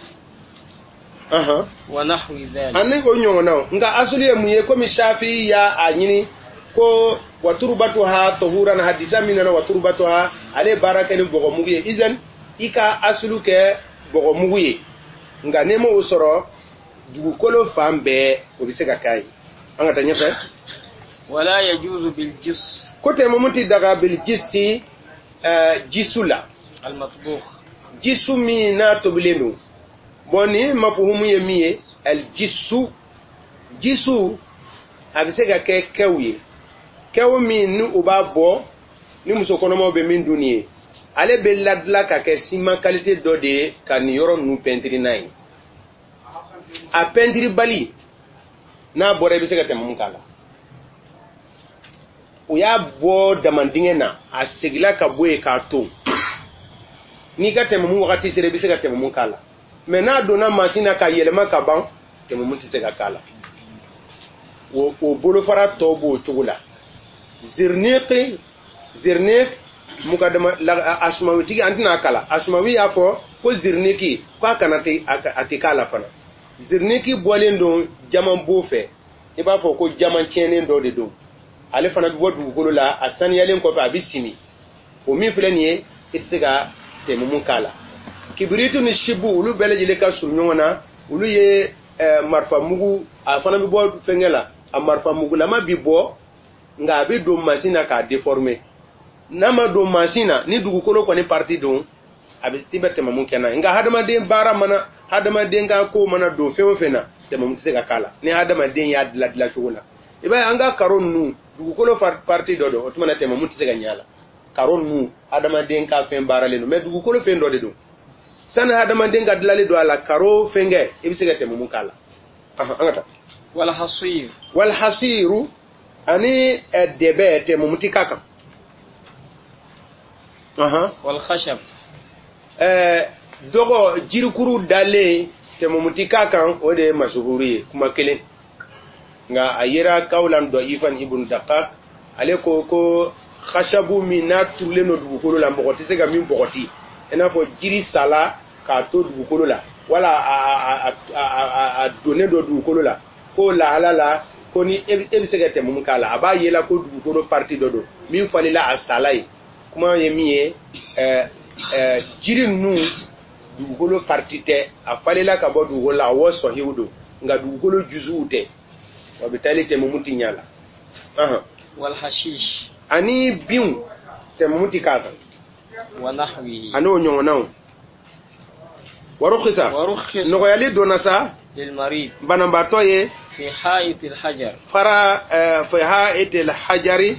aha wa nahwi dhalik ani go nyona nga asuli ya muye ko mi shafi ya anyini ko waturubatu ha tahuran hadisa minana waturubatu ha ale baraka ni bogo mugiye izan ika asulu ke bogo mugiye nga nemo usoro dugu kolo fambe obiseka kai anga tanya fe wala yajuzu bil jis kote momuti daga bil jisti uh, jisula al matbukh jisu mi na tobilenu boni mafuhumu yemiye al jisu jisu abiseka ke kewye kewo min ni o b'a bɔ ni muso kɔnɔmaw bɛ min dun nin ye ale bɛ ladila ka kɛ ciment qualité dɔ de ye ka nin yɔrɔ ninnu pɛntiri n'a ye a pɛntiri bali n'a bɔra i bɛ se ka tɛmɛ mun k'a la o y'a bɔ damandingɛ na a segila ka bɔ yen k'a to n'i ka tɛmɛ mun wagati sera i bɛ se ka tɛmɛ mun k'a la mais n'a donna mansin na ka yɛlɛma ka ban tɛmɛ mun tɛ se ka k'a la o o bolofara tɔ b'o cogo la zirniqi zirniq mukadama asmawitigi an tɛna kala asmawi y'a fɔ ko zirniqi k'a kana te a tɛ k'a la fana zirniqi bɔlen don jaman bo fɛ i b'a fɔ ko jaman tiɲɛnen dɔ de don ale fana bɛ bɔ dugukolo la a saniyalen kɔfɛ a bɛ simi o min filɛ nin ye i tɛ se ka tɛmɛ mun k'a la kibiritu ni shibu olu bɛɛ lajɛlen ka surun ɲɔgɔn na olu ye marifa mugu a fana bɛ bɔ fɛnkɛ la a marifa mugulama bi bɔ nka a bɛ don mansin na k'a déformer n'a ma don mansin na ni dugukolo kɔni parti don a bɛ i bɛ tɛmɛ mun kɛ n'a ye nka hadamaden baara mana hadamaden ka ko mana don fɛn o fɛn na tɛmɛ mun tɛ se ka k'a la ni hadamaden y'a dilan dilan cogo la i b'a ye an ka karo ninnu dugukolo parti dɔ don o tuma na tɛmɛ mun tɛ se ka ɲɛ a la karo ninnu hadamaden ka fɛn baaralen don mais dugukolo fɛn dɔ de don sani hadamaden ka dilanli don a la karo fɛnkɛ i bɛ se ka tɛmɛ mun k'a la an ka taa والحصير والحصير ani dɛbɛ tɛmɛ mun tɛ k'a kan والخشب dɔgɔ jirikuru dalen tɛmɛ mun tɛ k'a kan o de ye masuhuri ye kuma kelen nka a yera kawlan dɔifan ibn Daqqaq ale ko ko khashabu min n'a turulen don dugukolo la mɔgɔ tɛ se ka min bɔgɔti i n'a fɔ jiri sala k'a to dugukolo la wala a donnen don dugukolo la ko lahala la ko ni e bɛ se ka tɛmɛ mun k'a la a b'a yela ko dugukolo parti dɔ don min falela a sala ye kuma ye min ye jiri ninnu dugukolo parti tɛ a falela ka bɔ dugukolo la a wɔ sɔhiw don nka dugukolo juzuw tɛ wa bɛ taali tɛmɛ mun tɛ ɲɛ la والحشيش ani binw tɛmɛ mun tɛ k'a kan ونحوه ani o ɲɔgɔnnaw warukhisa ورخص nɔgɔyali donna sa للمريض banabaatɔ ye في حائط الحجر fara fi ha'it al-hajari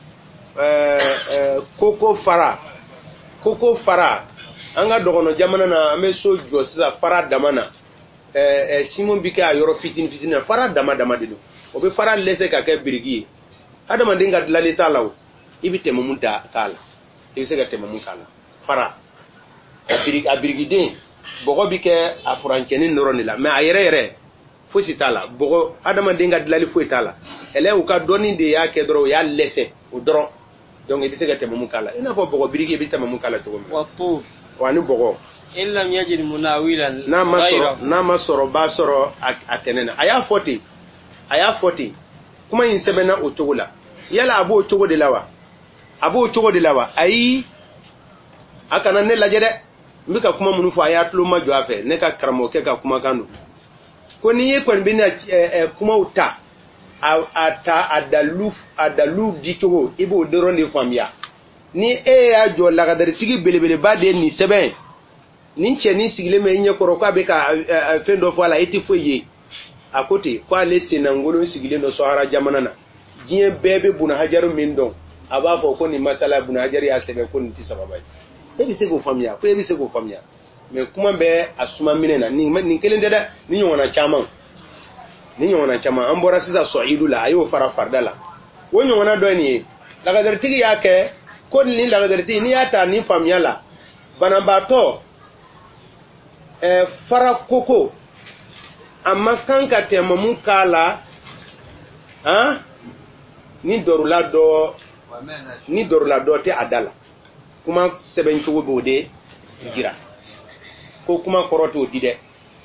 koko fara koko fara an ka dɔgɔnɔ jamana na an bɛ so jɔ sisan fara dama na simon bi kɛ a yɔrɔ fitinin fitinin na fara dama dama de don o bɛ fara lɛsɛ ka kɛ biriki ye adamaden ka dilanli t'a la o i bɛ tɛmɛ mun da k'a la i bɛ se ka tɛmɛ mun k'a la fara a biriki a birikiden bɔgɔ bi kɛ a furancɛnin dɔrɔn de la mais a yɛrɛ yɛrɛ fosi t'a la bɔgɔ adamaden ka dilanli foyi t'a la ɛlɛ u ka dɔnni de y'a kɛ dɔrɔn o y'a lɛsɛ o dɔrɔn donc i bɛ se ka tɛmɛ mun k'a la i n'a fɔ bɔgɔ biriki i bɛ tɛmɛ mun k'a la cogo min na والطوف wa ni bɔgɔ إن لم يجد مناولا n'a ma sɔrɔ غيره n'a ma sɔrɔ b'a sɔrɔ a tɛnɛ na a y'a fɔ ten a y'a fɔ ten kuma in sɛbɛnna o cogo la yala a b'o cogo de la wa a b'o cogo de la wa ayi a kana ne lajɛ dɛ n bɛ ka kuma minnu fɔ a y'a tulo ma jɔ a fɛ ne ka karamɔgɔkɛ ka kumakan don ko n'i ye kɔni bɛ na kumaw ta a ta a dalu a dalu di cogo i b'o dɔrɔn de faamuya ni e y'a jɔ lagadaritigi belebeleba de ye nin sɛbɛn nin cɛnin sigilen bɛ i ɲɛkɔrɔ k'a bɛ ka fɛn dɔ fɔ a la i tɛ foyi ye a ko ten ko ale sennangolon sigilen don sahara jamana na diɲɛ bɛɛ bɛ Buna Hajaru min dɔn a b'a fɔ ko nin masala Buna Hajaru y'a sɛbɛn ko nin tɛ sababa ye e bɛ se k'o faamuya ko e bɛ se k'o faamuya mais kuma bɛ a suma minɛ na nin nin kelen tɛ dɛ ni ɲɔgɔnna caman ni ɲɔgɔnna caman an bɔra sisan sɔhidu la a y'o fara farida la o ɲɔgɔnna dɔ ye nin ye lagadaritigi y'a kɛ ko nin lagadaritigi n'i y'a ta nin faamuya la banabaatɔ ɛɛ fara koko a ma kan ka tɛmɛ mun k'a la han ni dɔrɔla dɔ ni dɔrɔla dɔ tɛ a da la kuma sɛbɛn cogo b'o de jira ko kuma kɔrɔ t'o di dɛ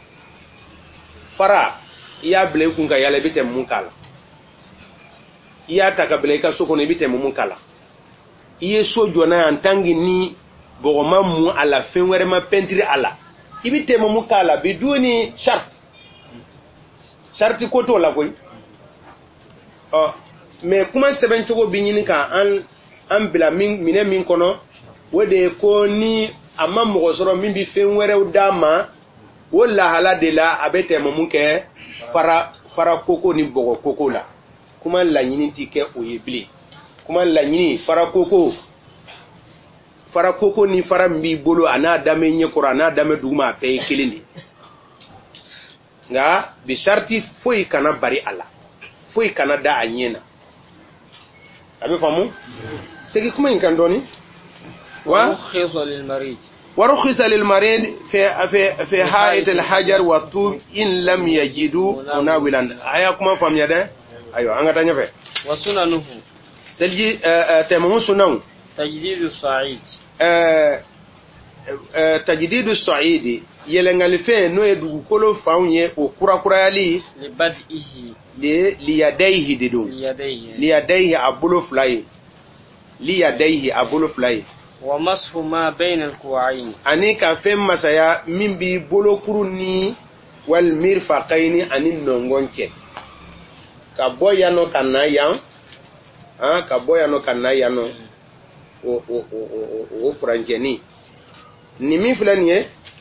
fara i y'a bila i kun ka yala i bɛ tɛmɛ mun k'a la i y'a ta ka bila i ka so kɔnɔ i bɛ tɛmɛ mun k'a la i ye so jɔ n'a ye en tant que ni bɔgɔ ma mun a la fɛn wɛrɛ ma pɛntiri a la i bɛ tɛmɛ mun k'a la biduni charte charte ko t'o la koyi ɔ mais kuma sɛbɛn cogo bi ɲini ka an an bila min minɛ min kɔnɔ o de ye ko ni a ma mɔgɔ sɔrɔ min bɛ fɛn wɛrɛw d'a ma o lahala de la a bɛ tɛmɛ mun kɛ fara fara koko ni bɔgɔ koko la kuma laɲini ti kɛ o ye bilen kuma laɲini fara koko fara koko ni fara min b'i bolo a n'a dame ɲɛkɔrɔ a n'a dame duguma a bɛɛ ye kelen de nka bi sharti foyi kana bari a la foyi kana da a ɲɛ na a bɛ faamu segi kuma in kan dɔɔni wa ورخص للمريض في في في حائط الحجر والطوب إن لم يجدوا مناولا أياكم فهم يدا أيوة أنا تاني في وسننه سلجي تمام سنن تجديد الصعيد تجديد الصعيد يلنغال في نو يدو كلو فاونيه او كورا كورا يالي لبدئه ليديه ددو ليديه ليديه ابولو فلاي ليديه ابولو فلاي ومسح ما بين الكوعين أني كافم مسايا من بي بولو كروني والمرفقين أني نونغونكي كابويا نو كنايا ها كابويا نو كنايا نو o o o o franjeni ni mi fulani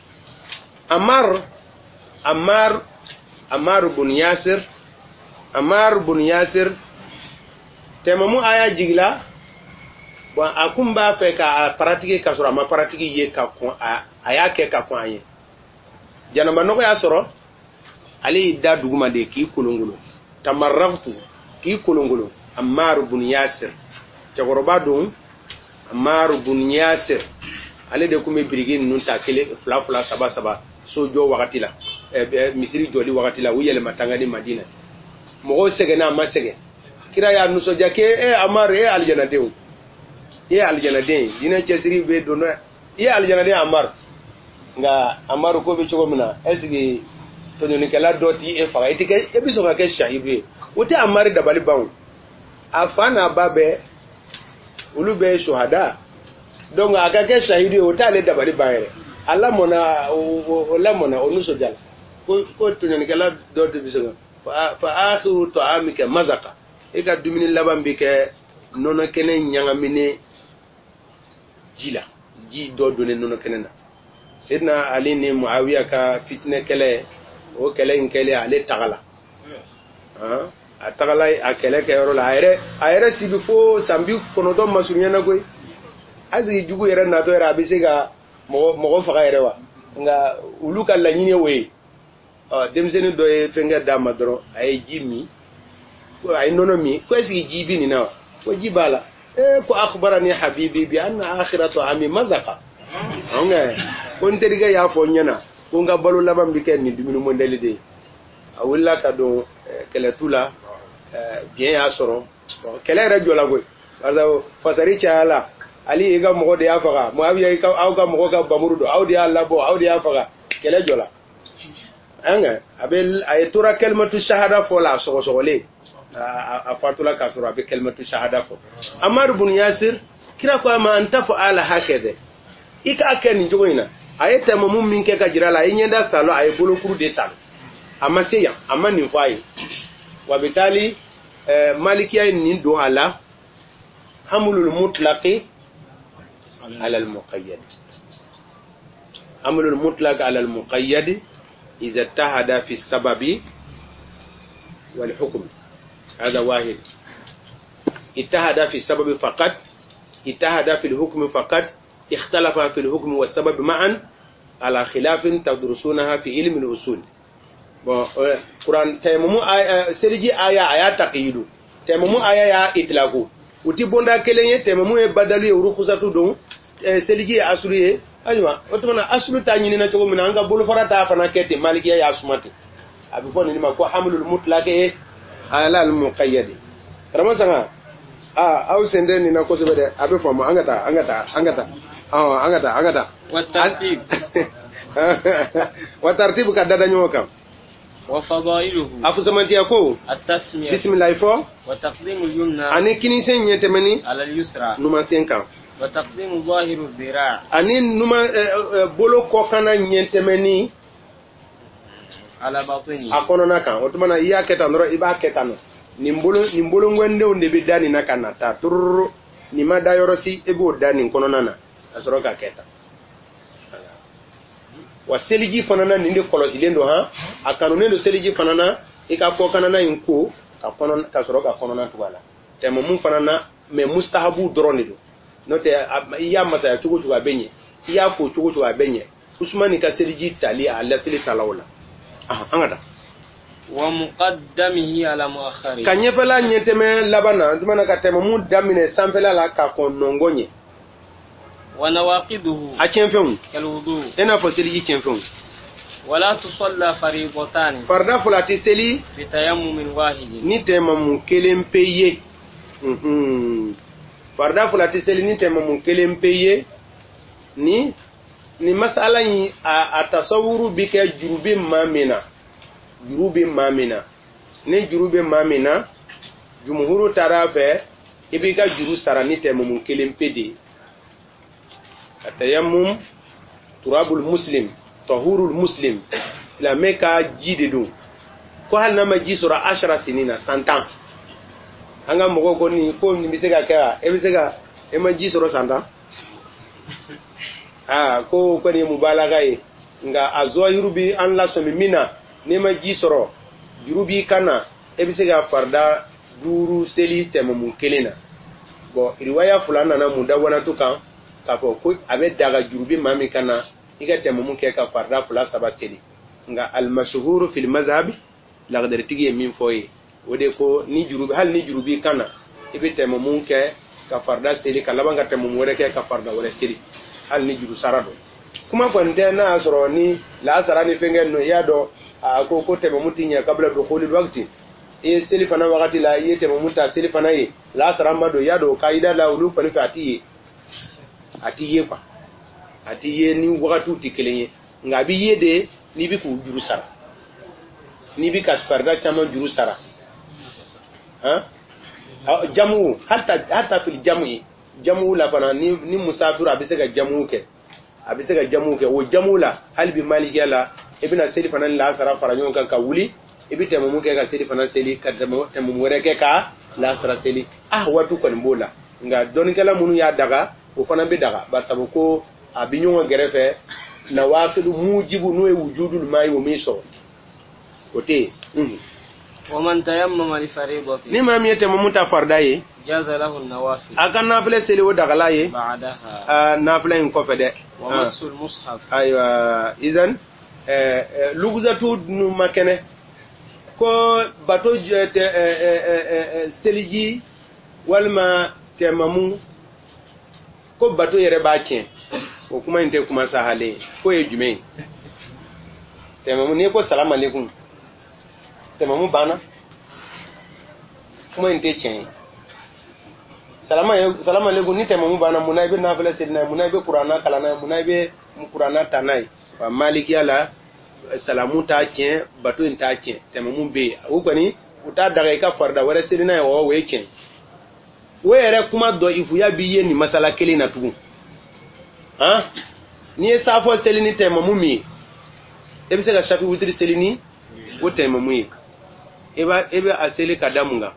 Amar Amar Amar bun Yasir Amar bun Yasir temamu aya jigla bon akumba fe ka pratique ka sura ma pratique ye ka ko aya ke ka ko anye janaba no ya soro ali da duguma de ki kulungulo tamarrabtu ki kulungulo Ammar bun Yasir jagoroba dum Ammar bun Yasir ali de kuma brigade nun ta kele fla fla saba saba sojo wakati la e misiri joli wakati la wuyele matanga di Madina mo sege na ma sege kira ya nuso jake e Ammar e aljana dew ye aljana den dina cesiri be dono ye aljana den Ammar nga Ammar ko be chogo mina esigi to ni kala doti e fa itike e biso ka ke shahibe wote Ammar da bali bawo afana babe ulube shuhada donc aka ke shahibe wote ale da bali bayre alla mona o la mona onu so jal ko ko to ni kala doti biso fa fa akhiru ta'amika mazaka e ka dumini laban bi ke nono kenen nyangamine jila ji do do ne nono kenena sidna ali ni muawiya ka fitne kele o kele in kele ale tagala ha a tagala a kele ke yoro la ayre ayre sibi fo sambi kono do masunya na koy azi jugu yere na to yera bisiga mo mo fa yere wa nga uluka la nyine we ah demzeni do e fenga dama dro ay jimi ko ay nono mi ko esi jibi ni na ko jibala ko akhbarani habibi bi anna akhiratu ami mazaka onga kon teriga ya fo nyana ko nga balu labam bi ken ni duminu mo ndelide awilla ka do kele tula bien ya soro kele radio la goy wala fasari chala ali ga mo de afaga mo abiya ka aw ga mo ga bamurudo aw di Allah bo aw di afaga kele jola anga abel ay tura kalmatu shahada fo la so so le a fatula kasura be kalmatu shahada fo Ammar bun Yasir kira ko ma anta fa ala hakede ika akani jogoina ayeta mamum min ke ka jirala yinyenda salo ay bolo kuru de salo amma seya amma ni fai wa bitali malikiya ni do ala hamlul mutlaqi ala al muqayyad hamlul mutlaq ala al muqayyad idha tahada fi sababi wal hukm هذا واحد اتحد في السبب فقط اتحد في الحكم فقط اختلف في الحكم والسبب معا على خلاف تدرسونها في علم الأصول قرآن تيممو سرجي آية آية تقييد تيممو آية يا إطلاقو وتي بوندا كلين تيممو بدلو يورخصتو دون سرجي أسلوه أجمع وتمنى أسلو تانيين نتوقع من أنك بولو فرطا فنكتي مالكية يا سماتي أبي فوني نما كو حمل المطلق ala al-muqayyad ramasanga ah au sende ni na ko sebede abe famo angata angata angata ah angata angata wa tartib wa tartib ka dada nyoka wa fadailuhu afu zamanti yako at-tasmiyah bismillah fo wa taqdim al-yumna ani kini sen yetemeni ala al-yusra numa senka wa taqdim zahir al-dhira' ani numa bolo ko kana nyentemeni ala batini akono kan otumana iya keta ndoro iba keta no nimbolo nimbolo ngwende onde be dani na kanata tur ni mada yorosi ebo dani kono nana asoro ka keta wa seliji fanana ninde kolosi lendo ha akano nendo seliji fanana ika ko kanana inko ka kono ka soro ka kono na tubala temo mun fanana mais mustahabu drone do note iya masaya chugo chugo benye iya ko chugo chugo benye usmani ka seliji tali ala seli talawla ah angada wa muqaddamihi ala muakhari kanye fela nyeteme labana dumana ka tema mu damine sampela la ka konongonye wa nawaqiduhu a chenfeun kal wudu ena fo seliji chenfeun wala tusalla fariidatan farda fulati seli bi tayammumin wahidin ni tema mu kelempeye mhm farda fulati seli ni tema mu kelempeye ni ni masala yi a tasawuru bi ke jurubi mamina jurubi mamina ni jurubi mamina jumhuru tarafe ibi ka juru sara ni tema mu kelempede atayammum turabul muslim tahurul muslim islamé ka jide dum ko hal nama ji sura ashara sinina santan anga mogo ko ni ko ni bisega ka e bisega e ma ji sura santan ah ko ko ni mubalaga e nga azo yurubi an la so mina ne ma ji sura yurubi kana e bisega farda duru seli tema mun kelena bo riwaya fulana na mudawana to kan ka fo ko abe daga jurubi mami kana iga tema mun ke ka farda fula saba seli nga al mashhur fil mazhab la gadar tigi min foye wode ko ni jurubi hal ni jurubi kana ibe tema mun ke ka farda seli kala banga tema mun wore ke ka farda wore seli hal ni juru sarado kuma ko nde na asro ni la sarani fengen no yado a ko ko tema mutinya kabla dukhulil waqti e seli fana wakati la yete tema muta seli fana yi la sarama do yado kaida la ulu pani fati ati ye kwa ati ye ni wakatu tikelenye nga bi yede ni bi ku juru sara ni bi ka farda chama juru sara ha jamu hatta hatta fil jamu jamu la fana ni ni musafir abise ga jamu ke abise ga jamu ke wo jamu la hal bi maliki la ibna seli fana la sara faranyon kan ka wuli ibi temo mu ke ka seli fana seli ka temo temo mu reke ka la sara seli ah watu ko mbola nga don kala munu ya daga o fana be daga ba sabu ko abinyo gerefe na waqidu mujibu no e wujudul mai wo miso ote mhm wa man tayammama li fariidati ni ma mi temo muta fardaye jaza lahu an-nawafil aka nafile seli wo daga laye ba'daha ah nafile en ko fede wa massul mushaf aywa izan eh luguzatu nu makene ko bato jete eh seliji walma temamu ko bato yere ba kin ko kuma inte kuma sahale ko ye jume temamu ne ko salamu alaikum temamu bana kuma inte kin salamu salamu alaikum ni temamu bana munaibe nafila sidna munaibe qur'ana kalana munaibe qur'ana tanai wa maliki ala salamu ta kin bato inte kin temamu be ko kwani uta daga ka farda wala sidna wo we kin were kuma do ifu ya biye ni masala kele na tugu ha ni esa fo selini tema mumi e bisa ga shafi wutri selini o tema mumi eba ebe aseli kadamunga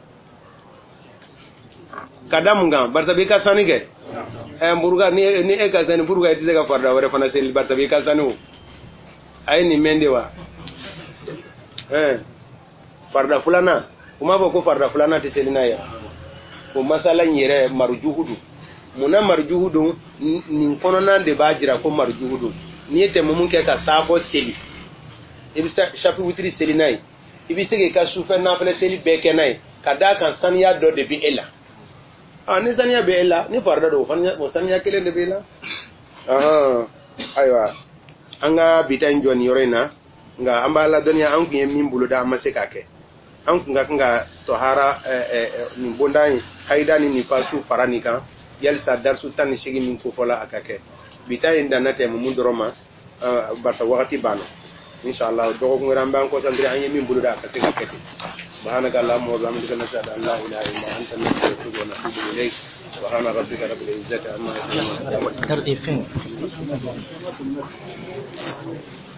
kadamunga bartabe ka sani ke e mburuga ni ni e ka sani buruga itize ga farda wore fana seli bartabe ka sani o ay ni mendewa eh farda fulana kuma ba ko farda fulana ti selina ya ko masalan yere marjuhudu muna marjuhudu nin kono nan de bajira ko marjuhudu ni ete mun ke ka safo seli ibi shafi witri seli nai ibi sege ka sufa na fele seli beke nai kada kan sanya do de bi ela ah ni sanya be ela ni farda do fanya mo sanya kele de be ela aha aywa anga bitan joni yorena nga ambala dunya an kunye min buluda maseka ke an kunga kunga tohara ni bondani haida ni nifasu faranika yalsa darsu tan shigi min ko fola akake bitayin da nate mun doroma barta wakati bano inshallah do ko ngam ban ko sandri an min buluda akase kake subhanaka allahumma wa bihamdika nashhadu an la ilaha illa anta nastaghfiruka wa natubu ilayk subhana rabbika rabbil izzati amma yasifun.